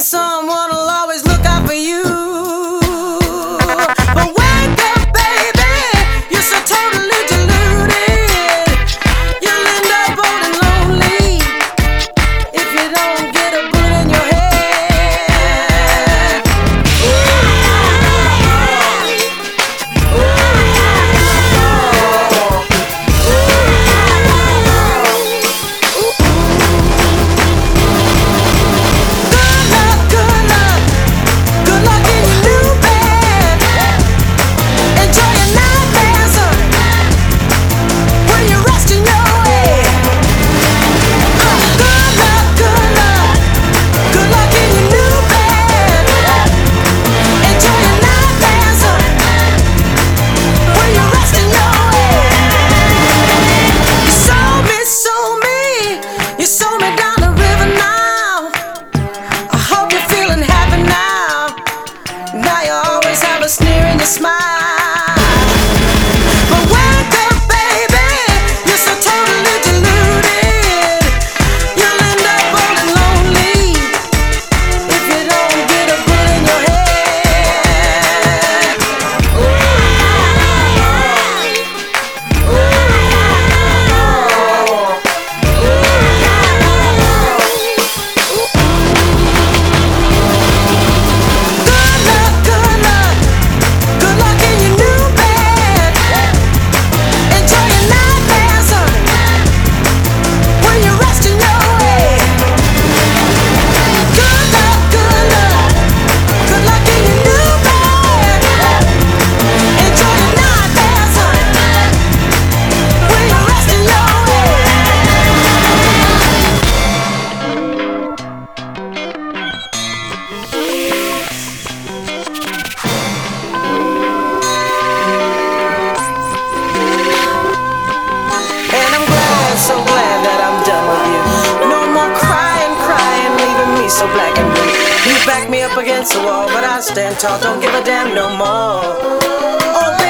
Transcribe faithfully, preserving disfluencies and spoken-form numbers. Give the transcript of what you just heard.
someone will always look out for you. But wake up, baby, you're so totally deluded. You'll end up old and lonely if you don't get a bullet in your head. Ooh. Ooh. You sold me down the river now. I hope you're feeling happy now. Now you always have a sneer in your smile. But wake up, baby, you're so totally deluded. You'll end up old and lonely if you don't get a bullet in your head. Ooh. Ooh. So glad that I'm done with you. No more crying, crying, leaving me so black and blue. You back me up against the wall, but I stand tall, don't give a damn no more. Oh,